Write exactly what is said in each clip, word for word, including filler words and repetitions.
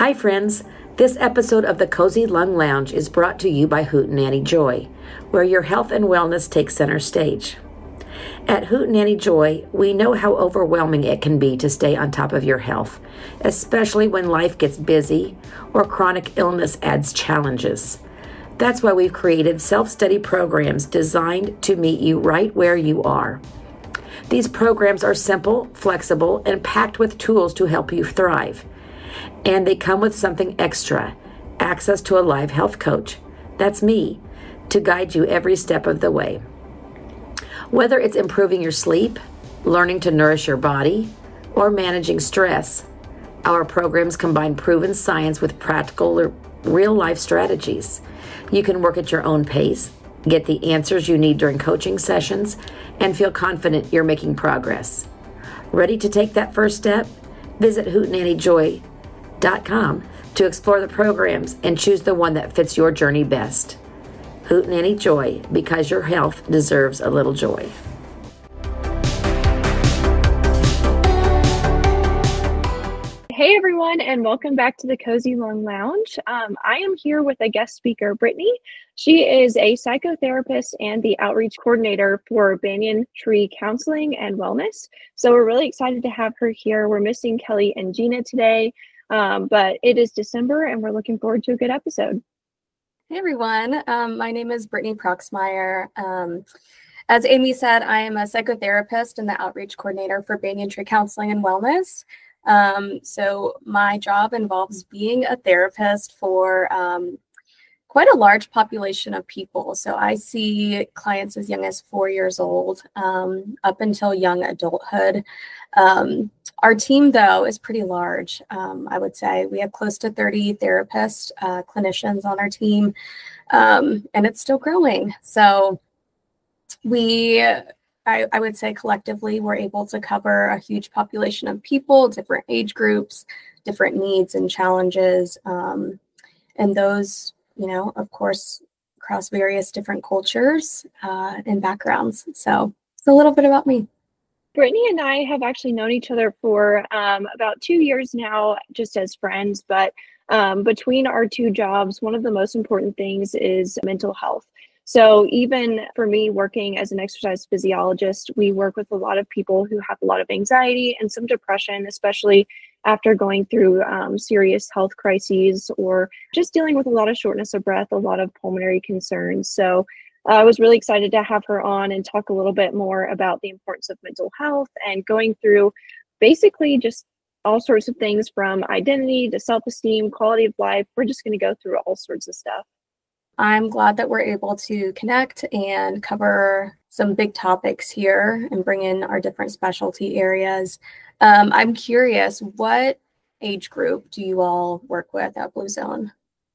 Hi friends, this episode of the Cozy Lung Lounge is brought to you by Hootenanny Joy, where your health and wellness take center stage. At Hootenanny Joy, we know how overwhelming it can be to stay on top of your health, especially when life gets busy or chronic illness adds challenges. That's why we've created self-study programs designed to meet you right where you are. These programs are simple, flexible, and packed with tools to help you thrive. And they come with something extra, access to a live health coach. That's me, to guide you every step of the way. Whether it's improving your sleep, learning to nourish your body, or managing stress, our programs combine proven science with practical, real-life strategies. You can work at your own pace, get the answers you need during coaching sessions, and feel confident you're making progress. Ready to take that first step? Visit hootenanny joy dot com to explore the programs and choose the one that fits your journey best. Hootenanny Joy, because your health deserves a little joy. Hey everyone, and welcome back to the Cozy Lung Lounge. Um, I am here with a guest speaker, Brittany. She is a psychotherapist and the outreach coordinator for Banyan Tree Counseling and Wellness. So we're really excited to have her here. We're missing Kelly and Gina today, um, but it is December and we're looking forward to a good episode. Hey everyone, um, my name is Brittany Proxmeyer. Um, as Amy said, I am a psychotherapist and the outreach coordinator for Banyan Tree Counseling and Wellness. Um, so my job involves being a therapist for um, quite a large population of people. So I see clients as young as four years old um, up until young adulthood. Um, our team, though, is pretty large. Um, I would say we have close to thirty therapists, uh, clinicians on our team, um, and it's still growing. So we, I, I would say collectively, we're able to cover a huge population of people, different age groups, different needs and challenges, um, and those, you know, of course, across various different cultures uh, and backgrounds. So it's a little bit about me. Brittany and I have actually known each other for um, about two years now, just as friends. But um, between our two jobs, one of the most important things is mental health. So even for me working as an exercise physiologist, we work with a lot of people who have a lot of anxiety and some depression, especially after going through um, serious health crises or just dealing with a lot of shortness of breath, a lot of pulmonary concerns. So uh, I was really excited to have her on and talk a little bit more about the importance of mental health and going through basically just all sorts of things from identity to self-esteem, quality of life. We're just going to go through all sorts of stuff. I'm glad that we're able to connect and cover some big topics here and bring in our different specialty areas. Um, I'm curious, what age group do you all work with at Blue Zone?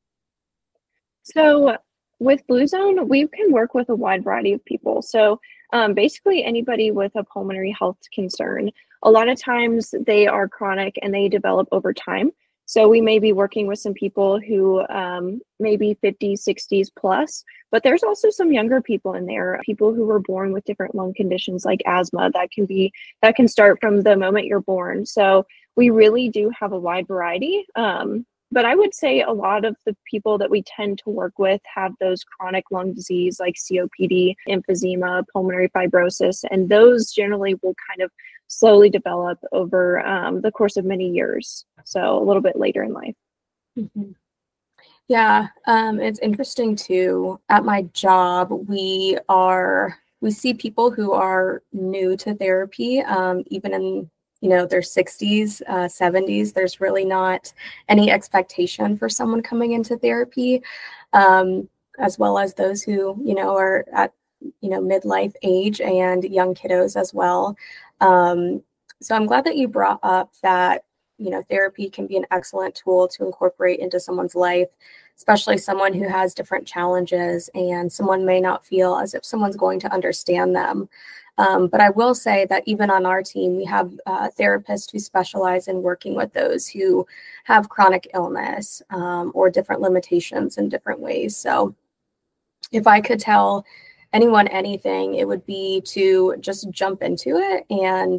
So with Blue Zone, we can work with a wide variety of people. So um, basically anybody with a pulmonary health concern. A lot of times they are chronic and they develop over time. So we may be working with some people who um, may be fifties, sixties plus, but there's also some younger people in there, people who were born with different lung conditions like asthma that can be, that can start from the moment you're born. So we really do have a wide variety. Um, but I would say a lot of the people that we tend to work with have those chronic lung disease like C O P D, emphysema, pulmonary fibrosis, and those generally will kind of slowly develop over um, the course of many years. So a little bit later in life. Mm-hmm. Yeah, um, it's interesting too. At my job, we are, we see people who are new to therapy, um, even in, you know, their sixties, uh, seventies. There's really not any expectation for someone coming into therapy, um, as well as those who, you know, are at, you know, midlife age and young kiddos as well. Um, so I'm glad that you brought up that, you know, therapy can be an excellent tool to incorporate into someone's life, especially someone who has different challenges and someone may not feel as if someone's going to understand them. Um, but I will say that even on our team, we have uh, therapists who specialize in working with those who have chronic illness um, or different limitations in different ways. So if I could tell anyone anything, it would be to just jump into it and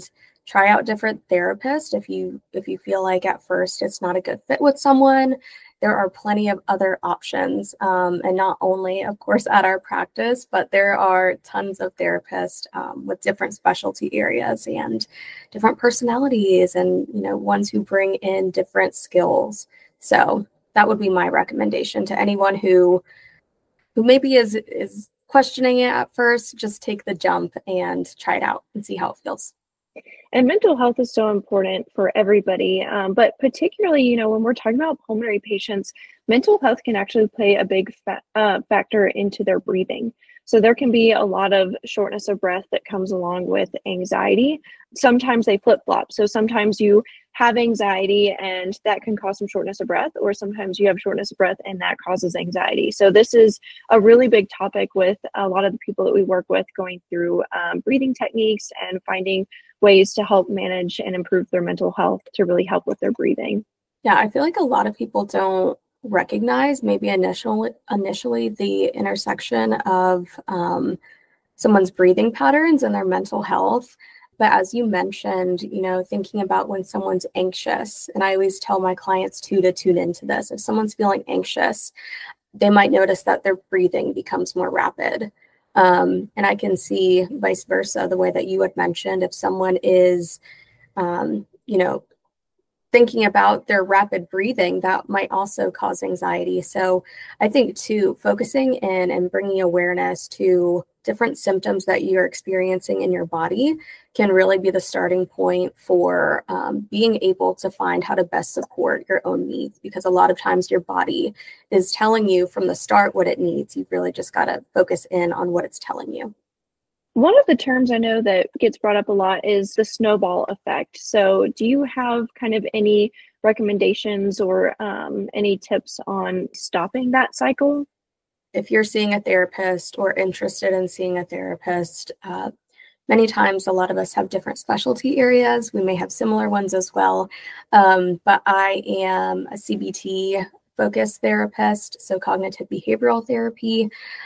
try out different therapists if you if you feel like at first it's not a good fit with someone. There are plenty of other options, um, and not only, of course, at our practice, but there are tons of therapists um, with different specialty areas and different personalities, and you know, ones who bring in different skills. So that would be my recommendation to anyone who who maybe is is questioning it at first. Just take the jump and try it out and see how it feels. And mental health is so important for everybody, um, but particularly, you know, when we're talking about pulmonary patients, mental health can actually play a big fa- uh, factor into their breathing. So there can be a lot of shortness of breath that comes along with anxiety. Sometimes they flip-flop. So sometimes you have anxiety and that can cause some shortness of breath, or sometimes you have shortness of breath and that causes anxiety. So this is a really big topic with a lot of the people that we work with, going through um, breathing techniques and finding ways to help manage and improve their mental health to really help with their breathing. Yeah, I feel like a lot of people don't recognize maybe initially initially the intersection of um, someone's breathing patterns and their mental health. But as you mentioned, you know, thinking about when someone's anxious, and I always tell my clients too to tune into this. If someone's feeling anxious, they might notice that their breathing becomes more rapid. Um, and I can see vice versa, the way that you had mentioned, if someone is, um, you know, thinking about their rapid breathing, that might also cause anxiety. So I think too, focusing in and bringing awareness to different symptoms that you're experiencing in your body can really be the starting point for um, being able to find how to best support your own needs, because a lot of times your body is telling you from the start what it needs. You've really just got to focus in on what it's telling you. One of the terms I know that gets brought up a lot is the snowball effect. So do you have kind of any recommendations or um, any tips on stopping that cycle? If you're seeing a therapist or interested in seeing a therapist, uh, many times a lot of us have different specialty areas. We may have similar ones as well. Um, but I am a C B T focused therapist, so cognitive behavioral therapy.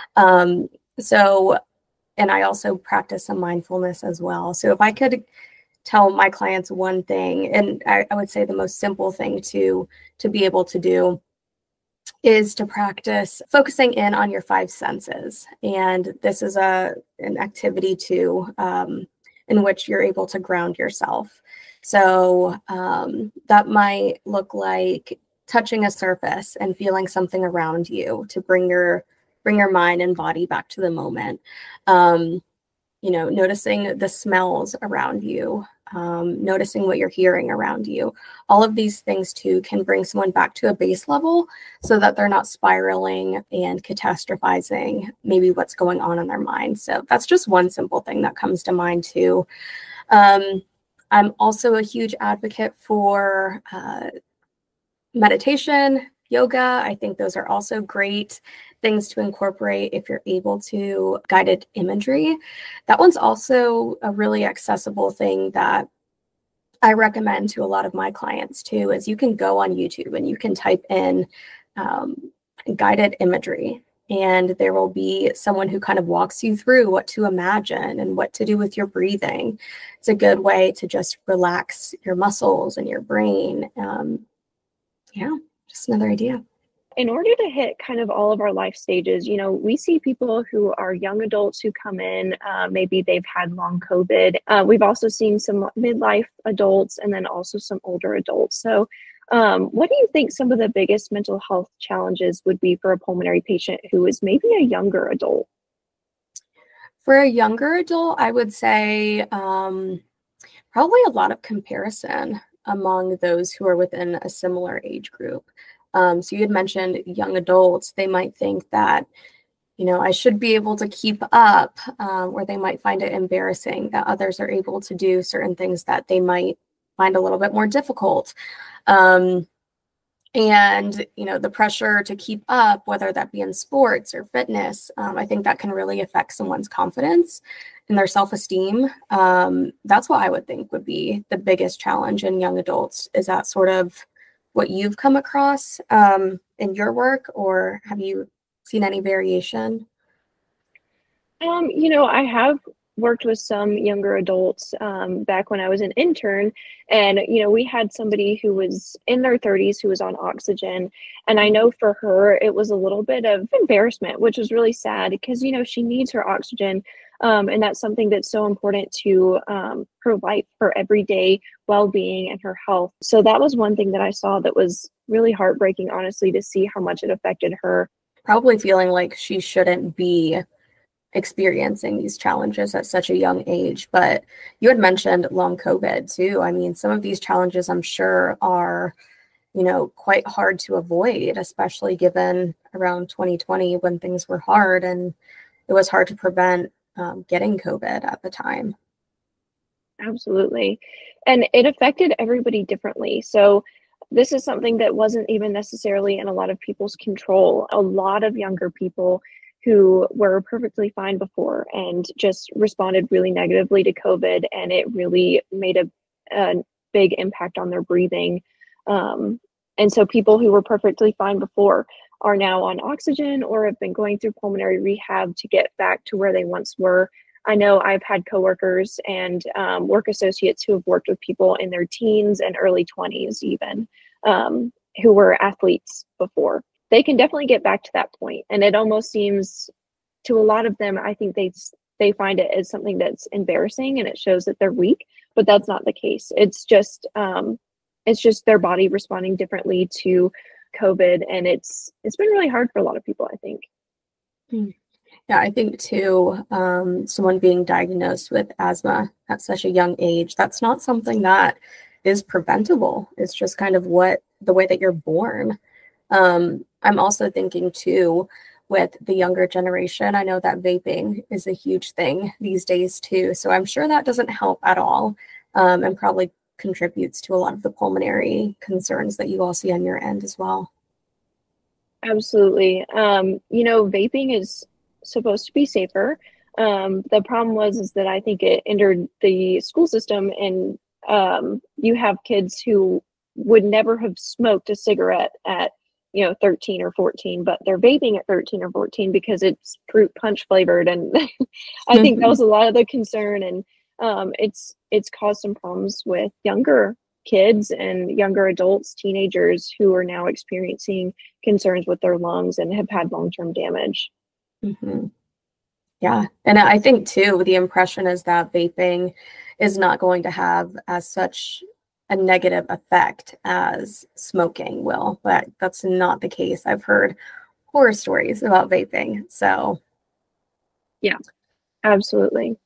Um, so And I also practice some mindfulness as well. So if I could tell my clients one thing, and I, I would say the most simple thing to, to be able to do is to practice focusing in on your five senses. And this is a an activity too, um, in which you're able to ground yourself. So um, that might look like touching a surface and feeling something around you to bring your bring your mind and body back to the moment. Um, you know, noticing the smells around you, um, noticing what you're hearing around you. All of these things too can bring someone back to a base level so that they're not spiraling and catastrophizing maybe what's going on in their mind. So that's just one simple thing that comes to mind too. Um, I'm also a huge advocate for uh, meditation, yoga. I think those are also great things to incorporate if you're able to. Guided imagery. That one's also a really accessible thing that I recommend to a lot of my clients too, is you can go on YouTube and you can type in um, guided imagery, and there will be someone who kind of walks you through what to imagine and what to do with your breathing. It's a good way to just relax your muscles and your brain. Um, yeah, just another idea. In order to hit kind of all of our life stages, you know, we see people who are young adults who come in, uh, maybe they've had long COVID. Uh, we've also seen some midlife adults and then also some older adults. So um, what do you think some of the biggest mental health challenges would be for a pulmonary patient who is maybe a younger adult? For a younger adult, I would say um, probably a lot of comparison among those who are within a similar age group. Um, so you had mentioned young adults. They might think that, you know, I should be able to keep up, um, or they might find it embarrassing that others are able to do certain things that they might find a little bit more difficult. Um, and, you know, the pressure to keep up, whether that be in sports or fitness, um, I think that can really affect someone's confidence and their self-esteem. Um, that's what I would think would be the biggest challenge in young adults. Is that sort of what you've come across um, in your work, or have you seen any variation? Um, you know, I have worked with some younger adults um, back when I was an intern. And, you know, we had somebody who was in their thirties who was on oxygen. And I know for her, it was a little bit of embarrassment, which was really sad because, you know, she needs her oxygen. Um, and that's something that's so important to um, her life, her everyday well-being and her health. So that was one thing that I saw that was really heartbreaking, honestly, to see how much it affected her. Probably feeling like she shouldn't be experiencing these challenges at such a young age. But you had mentioned long COVID too. I mean, some of these challenges I'm sure are, you know, quite hard to avoid, especially given around twenty twenty when things were hard and it was hard to prevent um, getting COVID at the time. Absolutely. And it affected everybody differently. So this is something that wasn't even necessarily in a lot of people's control. A lot of younger people who were perfectly fine before and just responded really negatively to COVID, and it really made a, a big impact on their breathing. Um, and so people who were perfectly fine before are now on oxygen or have been going through pulmonary rehab to get back to where they once were. I know I've had coworkers and um, work associates who have worked with people in their teens and early twenties even, um, who were athletes before. They can definitely get back to that point. And it almost seems to a lot of them, I think they they find it as something that's embarrassing and it shows that they're weak, but that's not the case. It's just um, it's just their body responding differently to COVID. And it's it's been really hard for a lot of people, I think. Yeah, I think too, um, someone being diagnosed with asthma at such a young age, that's not something that is preventable. It's just kind of what the way that you're born. Um, I'm also thinking too, with the younger generation, I know that vaping is a huge thing these days too. So I'm sure that doesn't help at all, um, and probably contributes to a lot of the pulmonary concerns that you all see on your end as well. Absolutely. Um, you know, vaping is supposed to be safer. Um, the problem was is that I think it entered the school system, and um, you have kids who would never have smoked a cigarette at, you know, thirteen or fourteen, but they're vaping at thirteen or fourteen because it's fruit punch flavored. And I think that was a lot of the concern. And um, it's it's caused some problems with younger kids and younger adults, teenagers who are now experiencing concerns with their lungs and have had long-term damage. Mm-hmm. Yeah. And I think too, the impression is that vaping is not going to have as such a negative effect as smoking will, but that's not the case. I've heard horror stories about vaping. So yeah, absolutely.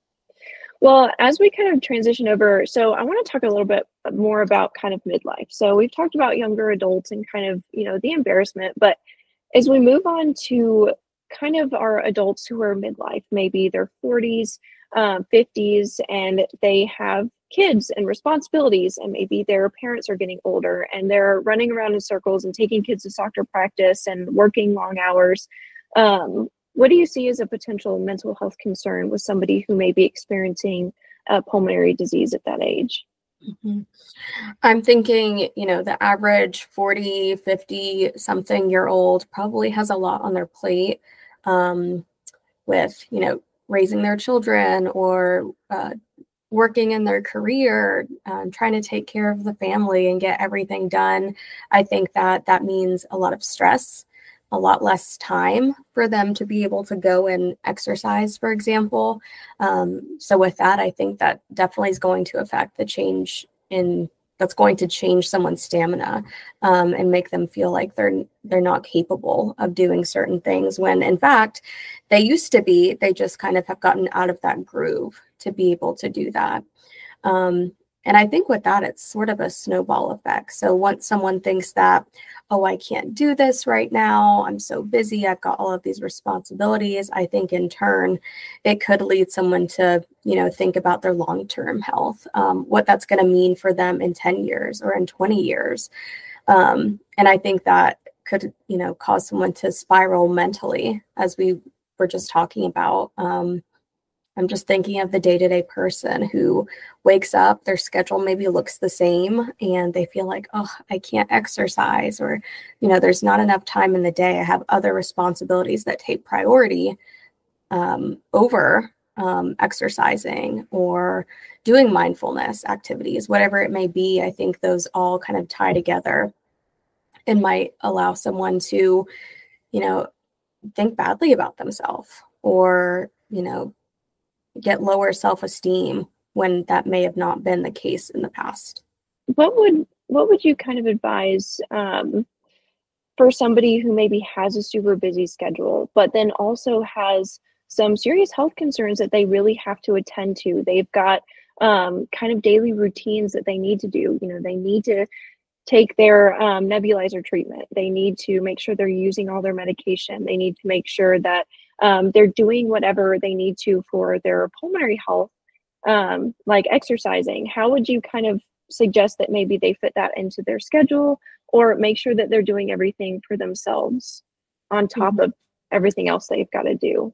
Well, as we kind of transition over, so I want to talk a little bit more about kind of midlife. So we've talked about younger adults and kind of, you know, the embarrassment, but as we move on to kind of our adults who are midlife, maybe their forties, um, fifties, and they have kids and responsibilities, and maybe their parents are getting older and they're running around in circles and taking kids to soccer practice and working long hours. Um, what do you see as a potential mental health concern with somebody who may be experiencing a pulmonary disease at that age? Mm-hmm. I'm thinking, you know, the average forty, fifty something year old probably has a lot on their plate um, with, you know, raising their children or uh, working in their career, um, trying to take care of the family and get everything done. I think that that means a lot of stress, a lot less time for them to be able to go and exercise, for example. Um, so with that, I think that definitely is going to affect the change in, that's going to change someone's stamina um, and make them feel like they're they're not capable of doing certain things when in fact they used to be. They just kind of have gotten out of that groove to be able to do that. Um, And I think with that, it's sort of a snowball effect. So once someone thinks that, oh, I can't do this right now, I'm so busy, I've got all of these responsibilities, I think in turn, it could lead someone to, you know, think about their long-term health, um, what that's going to mean for them in ten years or in twenty years. Um, and I think that could, you know, cause someone to spiral mentally, as we were just talking about. Um, I'm just thinking of the day-to-day person who wakes up, their schedule maybe looks the same, and they feel like, oh, I can't exercise, or, you know, there's not enough time in the day. I have other responsibilities that take priority um, over um, exercising or doing mindfulness activities, whatever it may be. I think those all kind of tie together and might allow someone to, you know, think badly about themselves or, you know, get lower self-esteem when that may have not been the case in the past. What would what would you kind of advise um, for somebody who maybe has a super busy schedule, but then also has some serious health concerns that they really have to attend to? They've got um, kind of daily routines that they need to do. You know, they need to take their um, nebulizer treatment. They need to make sure they're using all their medication. They need to make sure that um, they're doing whatever they need to for their pulmonary health, um, like exercising. How would you kind of suggest that maybe they fit that into their schedule, or make sure that they're doing everything for themselves on top mm-hmm. of everything else they've got to do?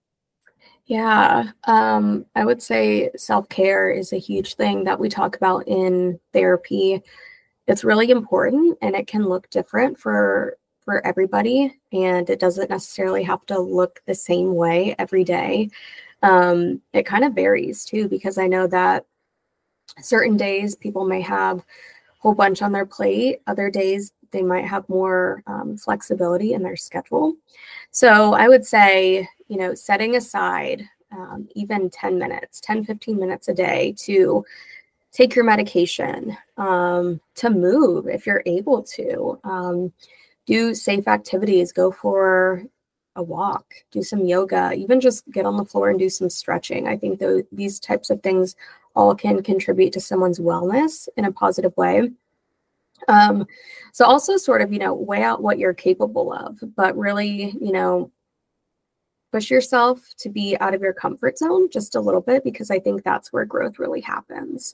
Yeah, um, I would say self-care is a huge thing that we talk about in therapy. It's really important, and it can look different for for everybody, and it doesn't necessarily have to look the same way every day. Um, it kind of varies too, because I know that certain days people may have a whole bunch on their plate. Other days they might have more um, flexibility in their schedule. So I would say, you know, setting aside um, even ten minutes, ten, fifteen minutes a day to take your medication, um, to move if you're able to, um, do safe activities, go for a walk, do some yoga, even just get on the floor and do some stretching. I think th- these types of things all can contribute to someone's wellness in a positive way. Um, so also sort of, you know, weigh out what you're capable of, but really, you know, push yourself to be out of your comfort zone just a little bit, because I think that's where growth really happens.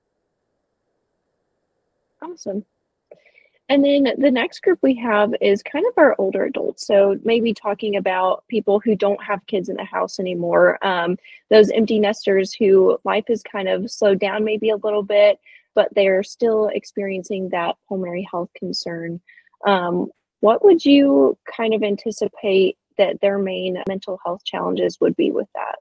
Awesome. And then the next group we have is kind of our older adults. So maybe talking about people who don't have kids in the house anymore, um, those empty nesters who life has kind of slowed down maybe a little bit, but they're still experiencing that pulmonary health concern. Um, what would you kind of anticipate that their main mental health challenges would be with that?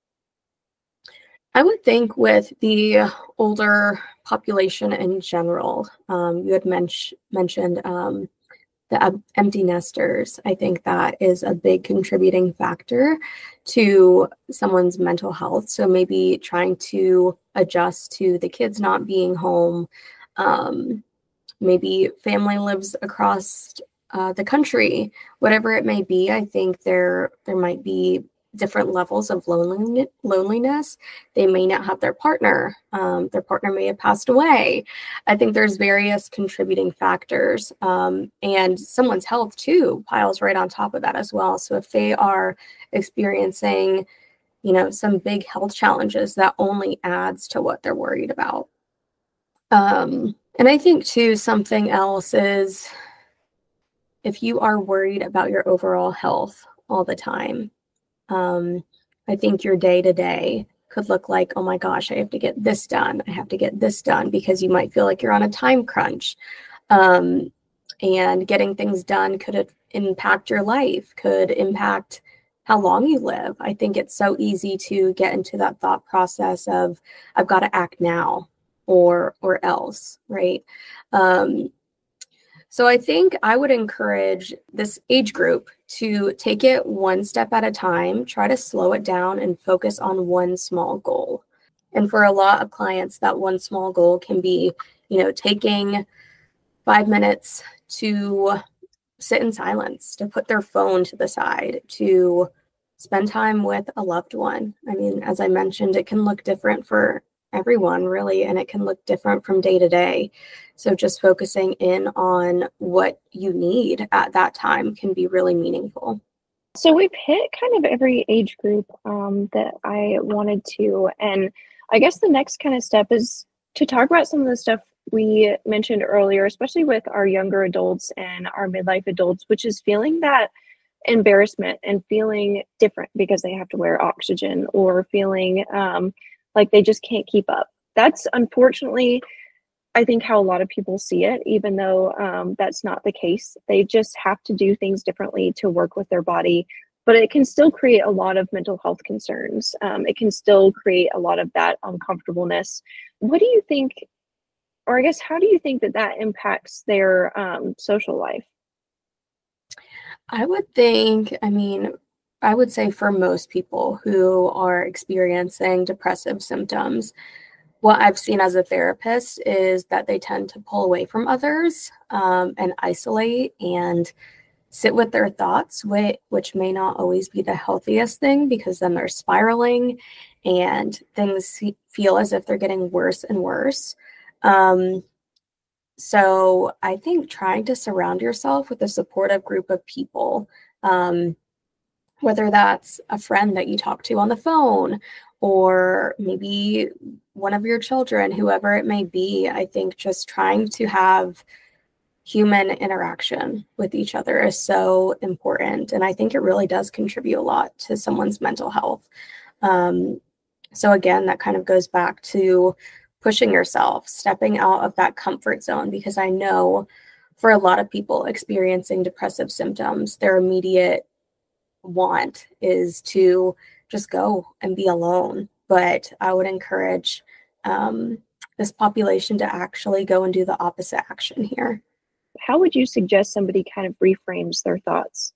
I would think with the older population in general, um, you had men- mentioned um, the uh, empty nesters. I think that is a big contributing factor to someone's mental health. So maybe trying to adjust to the kids not being home. Um, maybe family lives across uh, the country, whatever it may be. I think there there might be different levels of lonely, loneliness. They may not have their partner. Um, their partner may have passed away. I think there's various contributing factors. Um, and someone's health too piles right on top of that as well. So if they are experiencing, you know, some big health challenges, that only adds to what they're worried about. Um, and I think too, something else is if you are worried about your overall health all the time, Um, I think your day-to-day could look like, oh my gosh, I have to get this done. I have to get this done, because you might feel like you're on a time crunch. Um, and getting things done could impact your life, could impact how long you live. I think it's so easy to get into that thought process of, I've got to act now or, or else, right? Um, So I think I would encourage this age group to take it one step at a time, try to slow it down and focus on one small goal. And for a lot of clients, that one small goal can be, you know, taking five minutes to sit in silence, to put their phone to the side, to spend time with a loved one. I mean, as I mentioned, it can look different for everyone really, and it can look different from day to day. So just focusing in on what you need at that time can be really meaningful. So we've hit kind of every age group um, that I wanted to. And I guess the next kind of step is to talk about some of the stuff we mentioned earlier, especially with our younger adults and our midlife adults, which is feeling that embarrassment and feeling different because they have to wear oxygen, or feeling um, like they just can't keep up. That's unfortunately, I think, how a lot of people see it, even though um, that's not the case. They just have to do things differently to work with their body but it can still create a lot of mental health concerns. Um, it can still create a lot of that uncomfortableness. What do you think, or I guess, how do you think that that impacts their um, social life? I would think, I mean, I would say for most people who are experiencing depressive symptoms, what I've seen as a therapist is that they tend to pull away from others um, and isolate and sit with their thoughts, which, which may not always be the healthiest thing, because then they're spiraling and things feel as if they're getting worse and worse. Um, so I think trying to surround yourself with a supportive group of people, um, whether that's a friend that you talk to on the phone or maybe one of your children, whoever it may be, I think just trying to have human interaction with each other is so important. And I think it really does contribute a lot to someone's mental health. Um, so again, that kind of goes back to pushing yourself, stepping out of that comfort zone, because I know for a lot of people experiencing depressive symptoms, their immediate want is to just go and be alone. But I would encourage um, this population to actually go and do the opposite action here. How would you suggest somebody kind of reframes their thoughts?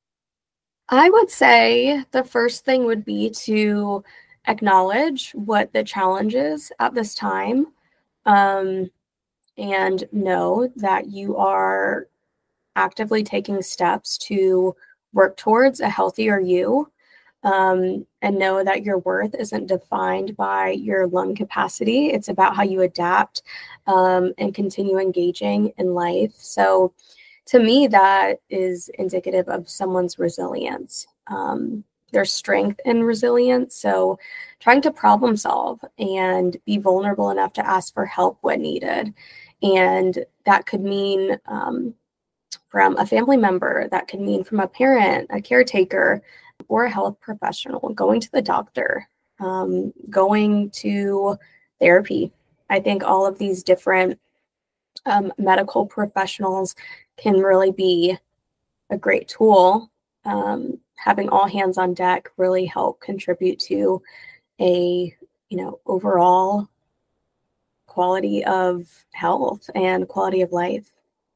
I would say the first thing would be to acknowledge what the challenge is at this time, um, and know that you are actively taking steps to work towards a healthier you, um, and know that your worth isn't defined by your lung capacity. It's about how you adapt um, and continue engaging in life. So to me, that is indicative of someone's resilience, um, their strength and resilience. So trying to problem solve and be vulnerable enough to ask for help when needed. And that could mean um, from a family member, that could mean from a parent, a caretaker, or a health professional, going to the doctor, um, going to therapy. I think all of these different um, medical professionals can really be a great tool. Um, having all hands on deck really help contribute to a, you know, overall quality of health and quality of life.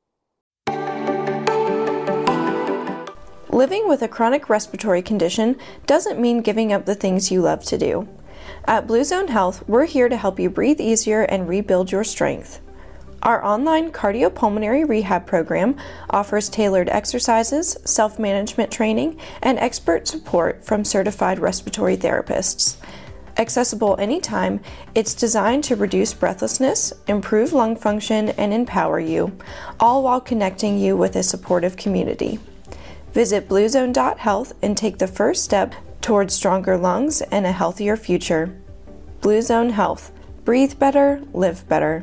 Living with a chronic respiratory condition doesn't mean giving up the things you love to do. At Blue Zone Health, we're here to help you breathe easier and rebuild your strength. Our online cardiopulmonary rehab program offers tailored exercises, self-management training, and expert support from certified respiratory therapists. Accessible anytime, it's designed to reduce breathlessness, improve lung function, and empower you, all while connecting you with a supportive community. Visit blue zone dot health and take the first step towards stronger lungs and a healthier future. Blue Zone Health. Breathe better, live better.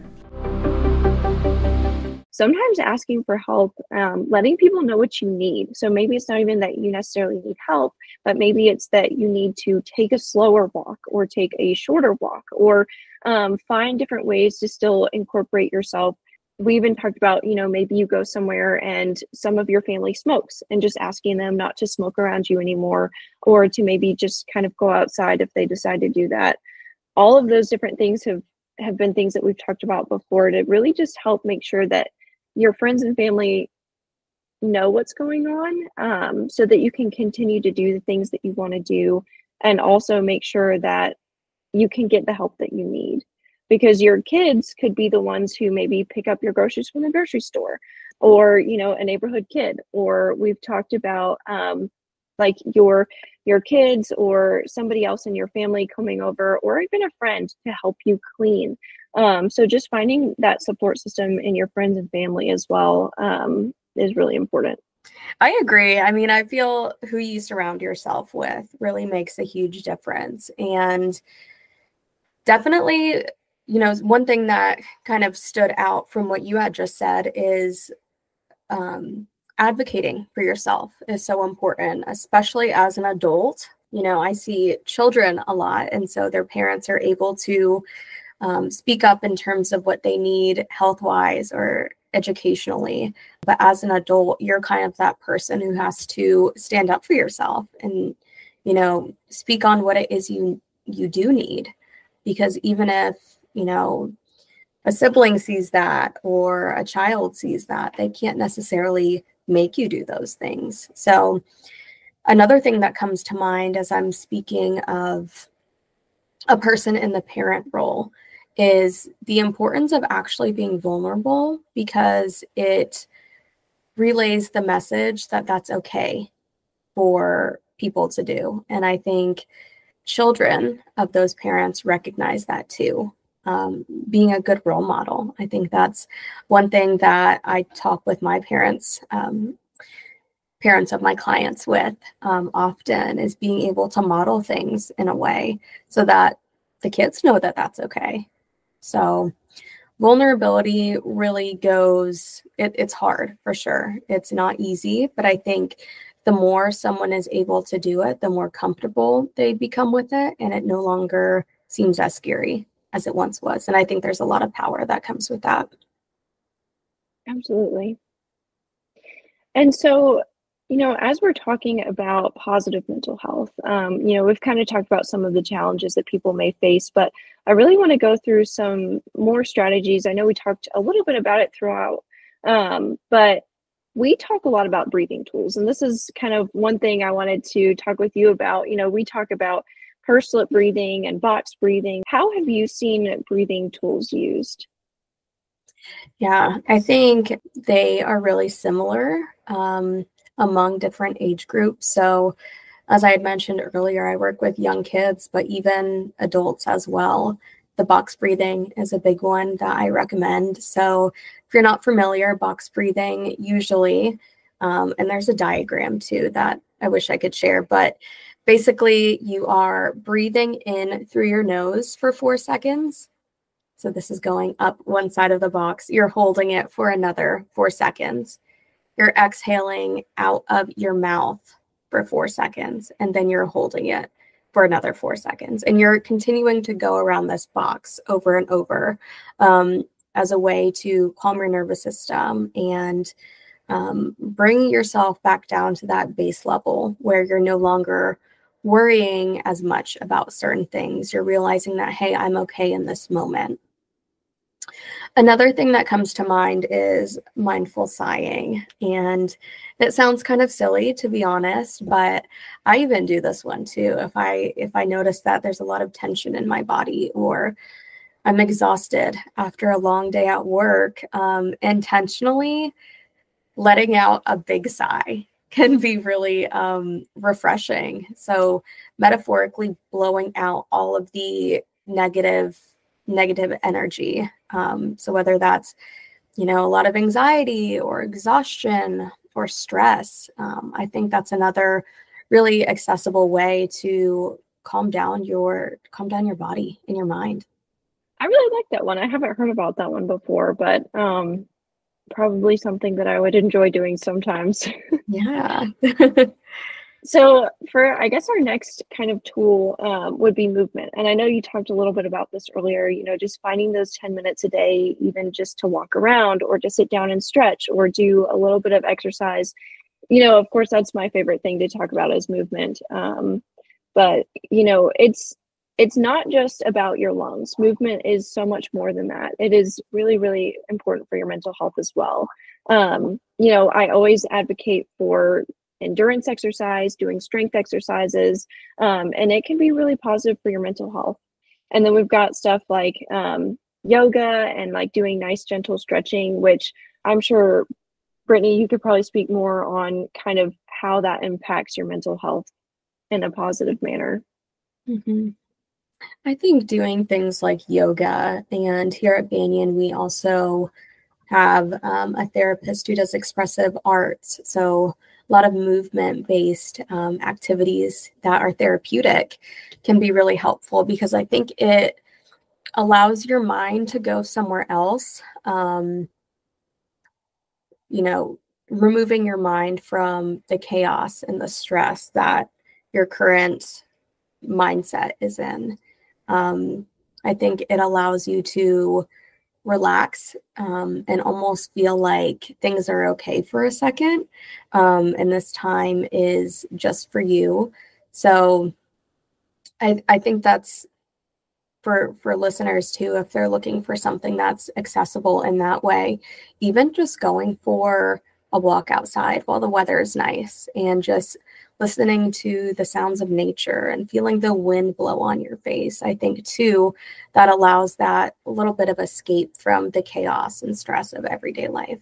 Sometimes asking for help, um, letting people know what you need. So maybe it's not even that you necessarily need help, but maybe it's that you need to take a slower walk or take a shorter walk, or um, find different ways to still incorporate yourself. We even talked about, you know, maybe you go somewhere and some of your family smokes, and just asking them not to smoke around you anymore, or to maybe just kind of go outside if they decide to do that. All of those different things have, have been things that we've talked about before to really just help make sure that your friends and family know what's going on, um, so that you can continue to do the things that you want to do, and also make sure that you can get the help that you need. Because your kids could be the ones who maybe pick up your groceries from the grocery store, or, you know, a neighborhood kid, or we've talked about um, like your your kids or somebody else in your family coming over, or even a friend to help you clean. Um, so just finding that support system in your friends and family as well um, is really important. I agree. I mean, I feel who you surround yourself with really makes a huge difference. And definitely, you know, one thing that kind of stood out from what you had just said is um, advocating for yourself is so important, especially as an adult. You know, I see children a lot, and so their parents are able to um, speak up in terms of what they need health-wise, or educationally. But as an adult, you're kind of that person who has to stand up for yourself and, you know, speak on what it is you you do need. Because even if, you know, a sibling sees that or a child sees that, they can't necessarily make you do those things. So another thing that comes to mind as I'm speaking of a person in the parent role is the importance of actually being vulnerable, because it relays the message that that's okay for people to do. And I think children of those parents recognize that too. Um, being a good role model. I think that's one thing that I talk with my parents, um, parents of my clients with um, often, is being able to model things in a way so that the kids know that that's okay. So vulnerability really goes, it, it's hard for sure. It's not easy, but I think the more someone is able to do it, the more comfortable they become with it, and it no longer seems as scary as it once was. And I think there's a lot of power that comes with that. Absolutely. And so, you know, as we're talking about positive mental health, um, you know, we've kind of talked about some of the challenges that people may face, but I really want to go through some more strategies. I know we talked a little bit about it throughout, um, but we talk a lot about breathing tools. And this is kind of one thing I wanted to talk with you about. You know, we talk about pursed lip breathing and box breathing. How have you seen breathing tools used? Yeah, I think they are really similar um, among different age groups. So as I had mentioned earlier, I work with young kids, but even adults as well. The box breathing is a big one that I recommend. So if you're not familiar, box breathing usually, um, and there's a diagram too that I wish I could share, but basically you are breathing in through your nose for four seconds. So this is going up one side of the box. You're holding it for another four seconds. You're exhaling out of your mouth for four seconds, and then you're holding it for another four seconds. And you're continuing to go around this box over and over um, as a way to calm your nervous system and um, bring yourself back down to that base level where you're no longer worrying as much about certain things. You're realizing that, hey, I'm okay in this moment. Another thing that comes to mind is mindful sighing. And it sounds kind of silly, to be honest, but I even do this one too. If I if I notice that there's a lot of tension in my body, or I'm exhausted after a long day at work, um, intentionally letting out a big sigh can be really um, refreshing. So metaphorically blowing out all of the negative negative energy. Um, so whether that's, you know, a lot of anxiety or exhaustion or stress, um, I think that's another really accessible way to calm down your calm down your body and your mind. I really like that one. I haven't heard about that one before, but um, probably something that I would enjoy doing sometimes. Yeah. So for, I guess our next kind of tool um, would be movement. And I know you talked a little bit about this earlier, you know, just finding those ten minutes a day, even just to walk around or to sit down and stretch or do a little bit of exercise. You know, of course, that's my favorite thing to talk about is movement. Um, but, you know, it's, it's not just about your lungs. Movement is so much more than that. It is really, really important for your mental health as well. Um, you know, I always advocate for endurance exercise, doing strength exercises, um, and it can be really positive for your mental health. And then we've got stuff like um, yoga and like doing nice gentle stretching, which I'm sure, Brittany, you could probably speak more on kind of how that impacts your mental health in a positive manner. Mm-hmm. I think doing things like yoga, and here at Banyan, we also have um, a therapist who does expressive arts. So a lot of movement-based um, activities that are therapeutic can be really helpful, because I think it allows your mind to go somewhere else. Um, you know, removing your mind from the chaos and the stress that your current mindset is in. Um, I think it allows you to relax um, and almost feel like things are okay for a second. Um, and this time is just for you. So I, I think that's for, for listeners too, if they're looking for something that's accessible in that way, even just going for a walk outside while the weather is nice and just listening to the sounds of nature and feeling the wind blow on your face. I think too, that allows that little bit of escape from the chaos and stress of everyday life.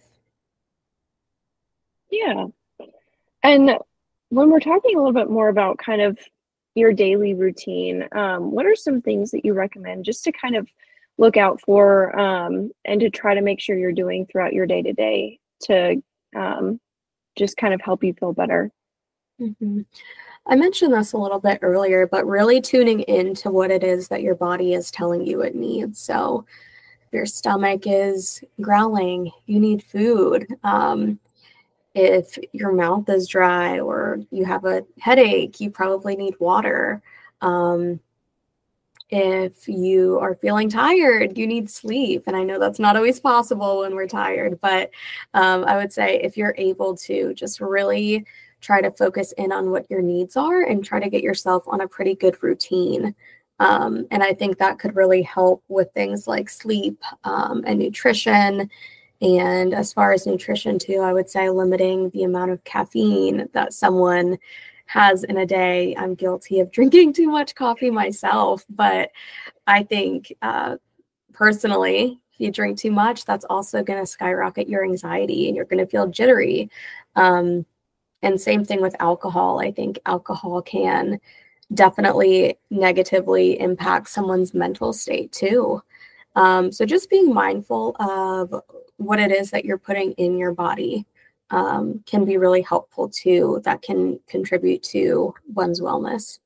Yeah. And when we're talking a little bit more about kind of your daily routine, um, what are some things that you recommend just to kind of look out for um, and to try to make sure you're doing throughout your day to day to um, just kind of help you feel better? Mm-hmm. I mentioned this a little bit earlier, but really tuning into what it is that your body is telling you it needs. So if your stomach is growling, you need food. Um, if your mouth is dry or you have a headache, you probably need water. Um, if you are feeling tired, you need sleep. And I know that's not always possible when we're tired, but um, I would say if you're able to just really try to focus in on what your needs are and try to get yourself on a pretty good routine. Um, and I think that could really help with things like sleep um, and nutrition. And as far as nutrition too, I would say limiting the amount of caffeine that someone has in a day. I'm guilty of drinking too much coffee myself, but I think uh, personally, if you drink too much, that's also going to skyrocket your anxiety and you're going to feel jittery. Um, and same thing with alcohol. I think alcohol can definitely negatively impact someone's mental state too. Um, so just being mindful of what it is that you're putting in your body um, can be really helpful too. That can contribute to one's wellness.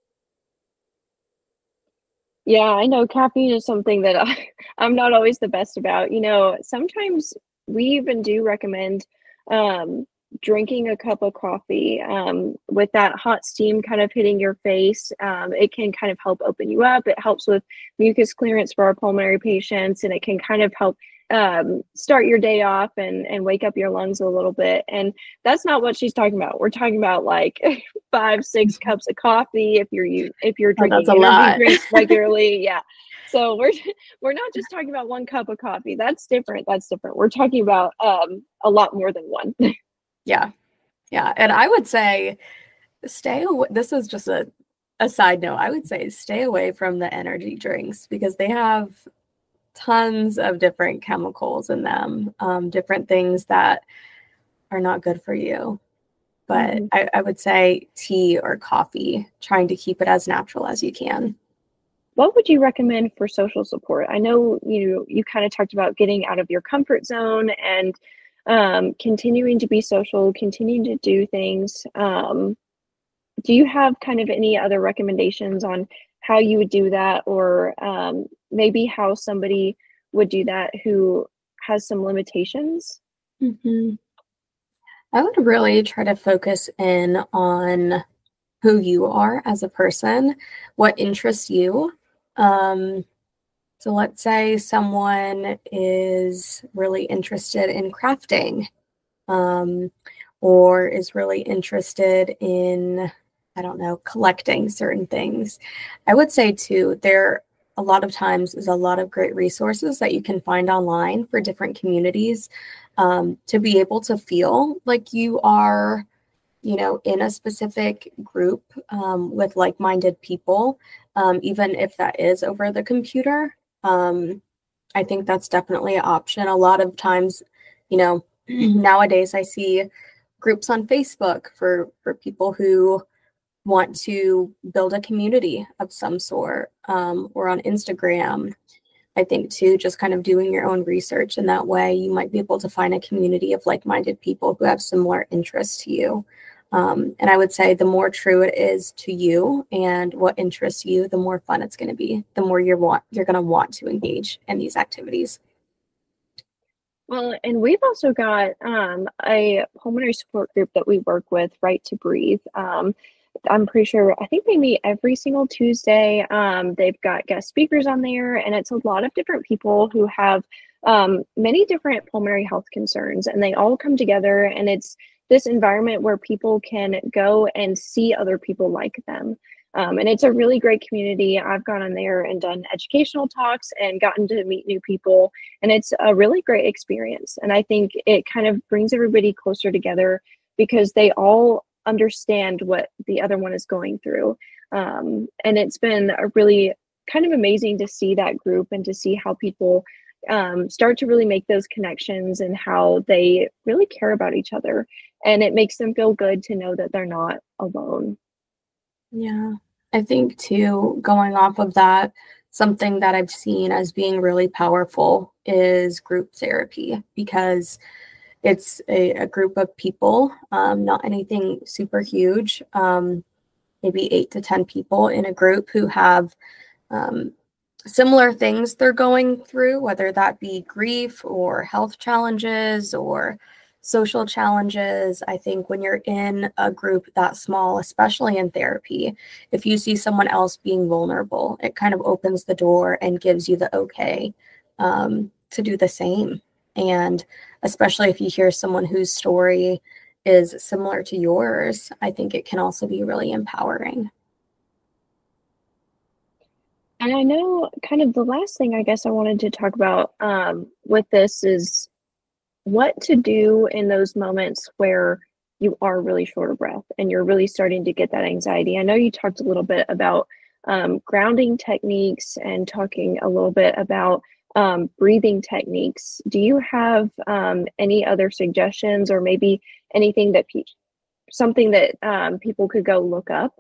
Yeah, I know caffeine is something that I, I'm not always the best about. You know, sometimes we even do recommend um, drinking a cup of coffee um, with that hot steam kind of hitting your face. Um, it can kind of help open you up. It helps with mucus clearance for our pulmonary patients, and it can kind of help um, start your day off and, and wake up your lungs a little bit. And that's not what she's talking about. We're talking about like five, six cups of coffee if you're you if you're Oh, drinking that's a energy lot. drinks regularly. Yeah. So we're we're not just talking about one cup of coffee. That's different. That's different. We're talking about um, a lot more than one. Yeah. Yeah. And I would say stay away. This is just a, a side note. I would say stay away from the energy drinks because they have tons of different chemicals in them, um, different things that are not good for you. But mm-hmm. I, I would say tea or coffee, trying to keep it as natural as you can. What would you recommend for social support? I know you you kind of talked about getting out of your comfort zone and um, continuing to be social, continuing to do things. Um, do you have kind of any other recommendations on how you would do that, or um, maybe how somebody would do that who has some limitations? Mm-hmm. I would really try to focus in on who you are as a person, what interests you. Um, so let's say someone is really interested in crafting, um, or is really interested in, I don't know, collecting certain things. I would say too, there a lot of times is a lot of great resources that you can find online for different communities um, to be able to feel like you are, you know, in a specific group um, with like-minded people, um, even if that is over the computer. Um, I think that's definitely an option. A lot of times, you know, nowadays I see groups on Facebook for, for people who want to build a community of some sort, um, or on Instagram. I think too, just kind of doing your own research in that way, you might be able to find a community of like-minded people who have similar interests to you. Um, and I would say the more true it is to you and what interests you, the more fun it's going to be, the more you're want you're going to want to engage in these activities. Well, and we've also got um, a pulmonary support group that we work with, Right to Breathe. Um, I'm pretty sure, I think they meet every single Tuesday. Um, they've got guest speakers on there, and it's a lot of different people who have um, many different pulmonary health concerns, and they all come together, and it's this environment where people can go and see other people like them. Um, and it's a really great community. I've gone on there and done educational talks and gotten to meet new people, and it's a really great experience. And I think it kind of brings everybody closer together because they all understand what the other one is going through. Um, and it's been a really kind of amazing to see that group and to see how people um, start to really make those connections and how they really care about each other. And it makes them feel good to know that they're not alone. Yeah, I think too, going off of that, something that I've seen as being really powerful is group therapy, because it's a, a group of people, um, not anything super huge, um, maybe eight to ten people in a group who have um, similar things they're going through, whether that be grief or health challenges or social challenges. I think when you're in a group that small, especially in therapy, if you see someone else being vulnerable, it kind of opens the door and gives you the okay um, to do the same. And especially if you hear someone whose story is similar to yours, I think it can also be really empowering. And I know kind of the last thing I guess I wanted to talk about um, with this is what to do in those moments where you are really short of breath and you're really starting to get that anxiety. I know you talked a little bit about um, grounding techniques and talking a little bit about um, breathing techniques. Do you have um, any other suggestions, or maybe anything that pe- something that um, people could go look up?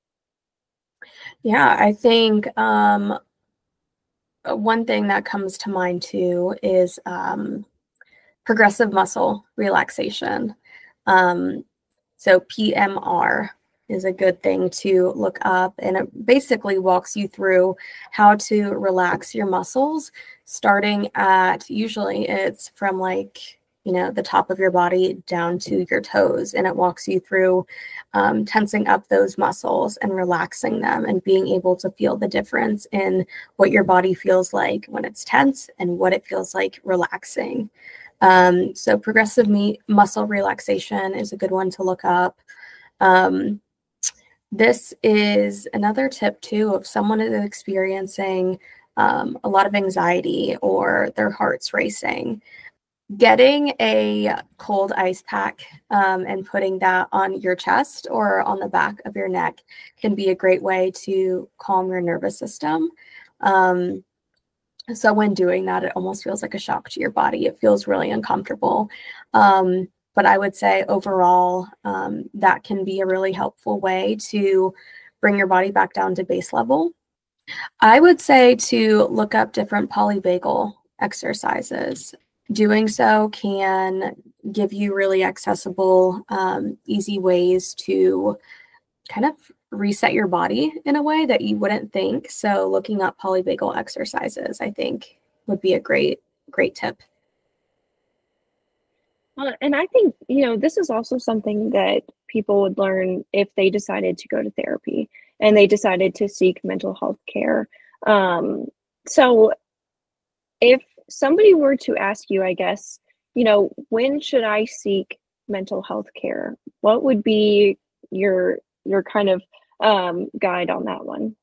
Yeah, I think um, one thing that comes to mind too is um, progressive muscle relaxation. Um, so P M R is a good thing to look up, and it basically walks you through how to relax your muscles, starting at, usually it's from like, you know, the top of your body down to your toes, and it walks you through um, tensing up those muscles and relaxing them and being able to feel the difference in what your body feels like when it's tense and what it feels like relaxing. Um, so progressive me- muscle relaxation is a good one to look up. Um, this is another tip too, if someone is experiencing um, a lot of anxiety or their heart's racing. Getting a cold ice pack um, and putting that on your chest or on the back of your neck can be a great way to calm your nervous system. Um, so when doing that, it almost feels like a shock to your body. It feels really uncomfortable. Um, but I would say overall, um, that can be a really helpful way to bring your body back down to base level. I would say to look up different polyvagal exercises. Doing so can give you really accessible, um, easy ways to kind of reset your body in a way that you wouldn't think. So looking up polyvagal exercises, I think, would be a great, great tip. Uh, and I think, you know, this is also something that people would learn if they decided to go to therapy and they decided to seek mental health care. Um, so if somebody were to ask you, I guess, you know, when should I seek mental health care? What would be your your kind of um, guide on that one?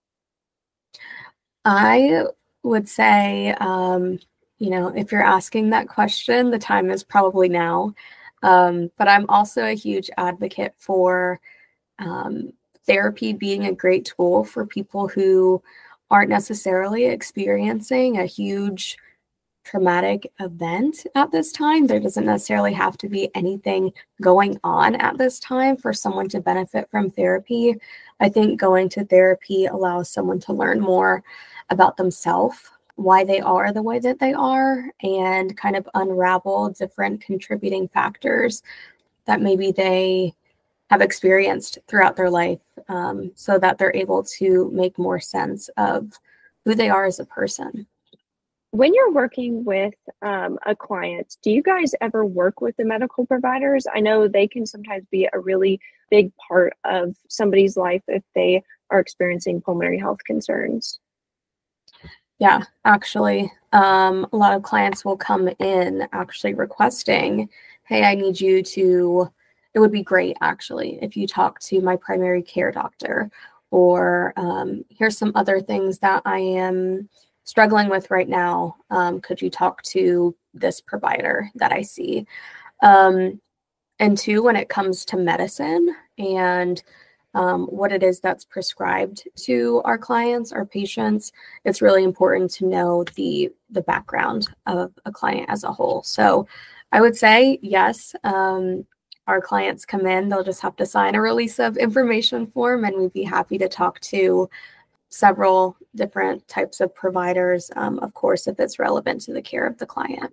I would say, um, you know, if you're asking that question, the time is probably now. Um, but I'm also a huge advocate for um, therapy being a great tool for people who aren't necessarily experiencing a huge traumatic event at this time. There doesn't necessarily have to be anything going on at this time for someone to benefit from therapy. I think going to therapy allows someone to learn more about themselves, why they are the way that they are, and kind of unravel different contributing factors that maybe they have experienced throughout their life, um, so that they're able to make more sense of who they are as a person. When you're working with um, a client, do you guys ever work with the medical providers? I know they can sometimes be a really big part of somebody's life if they are experiencing pulmonary health concerns. Yeah, actually, um, a lot of clients will come in actually requesting, hey, I need you to, it would be great actually if you talk to my primary care doctor, or um, here's some other things that I am struggling with right now. Um, could you talk to this provider that I see? Um, and two, when it comes to medicine and um, what it is that's prescribed to our clients, our patients, it's really important to know the the background of a client as a whole. So I would say yes, um, our clients come in, they'll just have to sign a release of information form, and we'd be happy to talk to several different types of providers, um, of course, if it's relevant to the care of the client.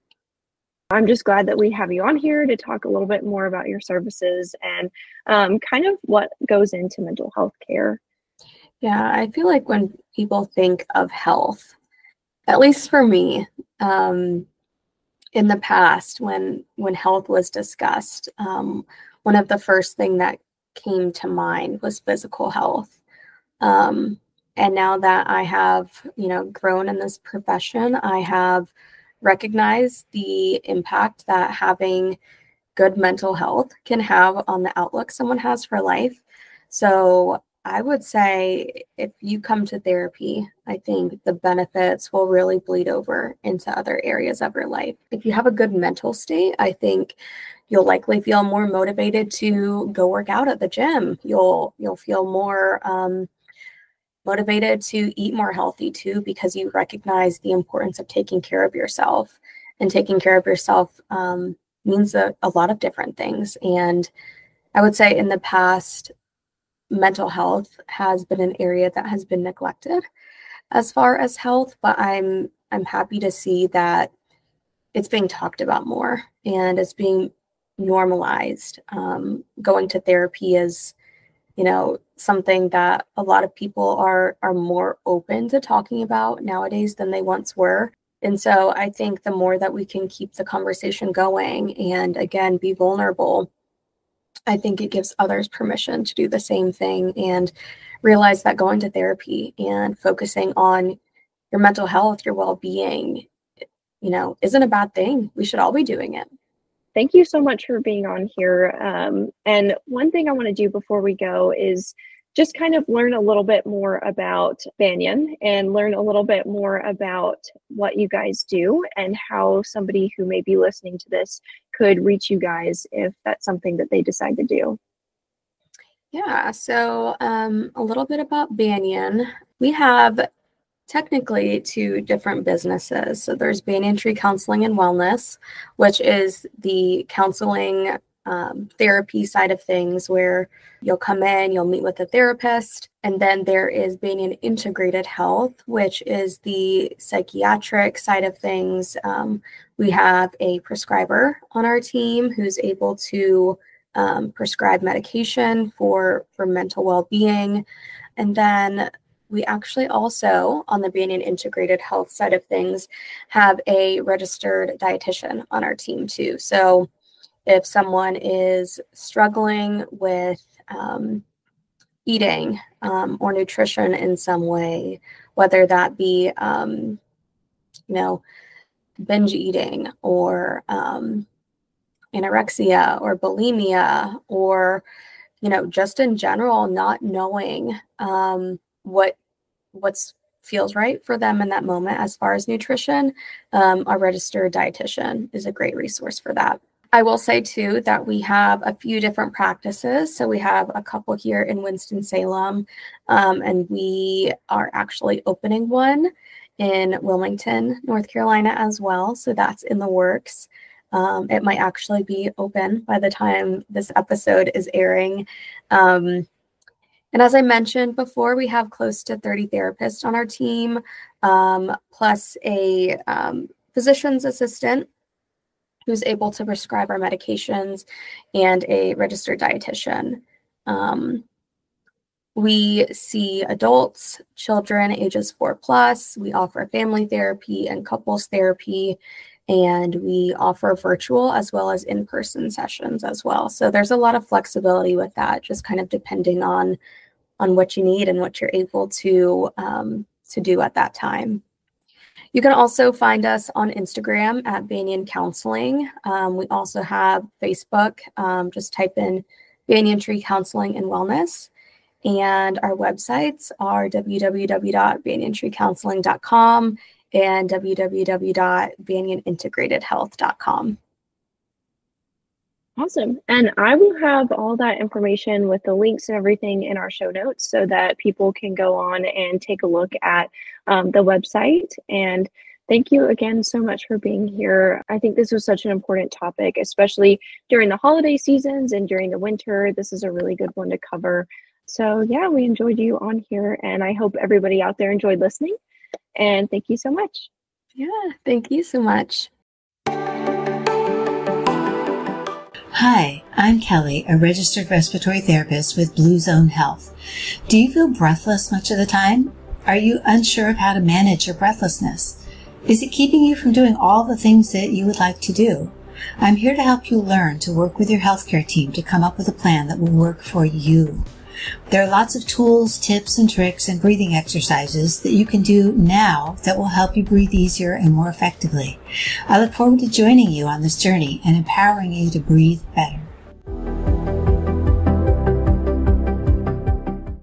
I'm just glad that we have you on here to talk a little bit more about your services and um, kind of what goes into mental health care. Yeah, I feel like when people think of health, at least for me, um, in the past, when when health was discussed, um, one of the first thing that came to mind was physical health. Um, and now that I have, you know, grown in this profession, I have recognized the impact that having good mental health can have on the outlook someone has for life. So I would say if you come to therapy, I think the benefits will really bleed over into other areas of your life. If you have a good mental state, I think you'll likely feel more motivated to go work out at the gym. You'll you'll feel more um, motivated to eat more healthy too, because you recognize the importance of taking care of yourself. And taking care of yourself um, means a, a lot of different things. And I would say in the past, mental health has been an area that has been neglected as far as health, but I'm I'm happy to see that it's being talked about more and it's being normalized. Um, going to therapy is, you know, something that a lot of people are are more open to talking about nowadays than they once were. And so I think the more that we can keep the conversation going and again be vulnerable, I think it gives others permission to do the same thing and realize that going to therapy and focusing on your mental health, your well-being, you know, isn't a bad thing. We should all be doing it. Thank you so much for being on here. Um, and one thing I want to do before we go is just kind of learn a little bit more about Banyan and learn a little bit more about what you guys do and how somebody who may be listening to this could reach you guys if that's something that they decide to do. Yeah, so um, a little bit about Banyan. We have technically two different businesses. So there's Banyan Tree Counseling and Wellness, which is the counseling um, therapy side of things where you'll come in, you'll meet with a therapist. And then there is Banyan Integrated Health, which is the psychiatric side of things. Um, we have a prescriber on our team who's able to um, prescribe medication for, for mental well-being. And then we actually also, on the Banyan Integrated Health side of things, have a registered dietitian on our team too. So if someone is struggling with um, eating um, or nutrition in some way, whether that be, um, you know, binge eating or um, anorexia or bulimia, or, you know, just in general, not knowing um, what what's feels right for them in that moment as far as nutrition, um, a registered dietitian is a great resource for that. I will say too that we have a few different practices. So we have a couple here in Winston-Salem, um, and we are actually opening one in Wilmington, North Carolina as well. So that's in the works. Um, it might actually be open by the time this episode is airing. Um, and as I mentioned before, we have close to thirty therapists on our team, um, plus a um, physician's assistant who's able to prescribe our medications, and a registered dietitian. Um, we see adults, children ages four plus. We offer family therapy and couples therapy, and we offer virtual as well as in-person sessions as well. So there's a lot of flexibility with that, just kind of depending on, on what you need and what you're able to, um, to do at that time. You can also find us on Instagram at Banyan Counseling. Um, we also have Facebook. Um, just type in Banyan Tree Counseling and Wellness. And our websites are w w w dot banyan tree counseling dot com and w w w dot banyan integrated health dot com. Awesome. And I will have all that information with the links and everything in our show notes so that people can go on and take a look at um, the website. And thank you again so much for being here. I think this was such an important topic, especially during the holiday seasons and during the winter. This is a really good one to cover. So yeah, we enjoyed you on here, and I hope everybody out there enjoyed listening. And thank you so much. Yeah, thank you so much. Hi, I'm Kelly, a registered respiratory therapist with Blue Zone Health. Do you feel breathless much of the time? Are you unsure of how to manage your breathlessness? Is it keeping you from doing all the things that you would like to do? I'm here to help you learn to work with your healthcare team to come up with a plan that will work for you. There are lots of tools, tips, and tricks and breathing exercises that you can do now that will help you breathe easier and more effectively. I look forward to joining you on this journey and empowering you to breathe better.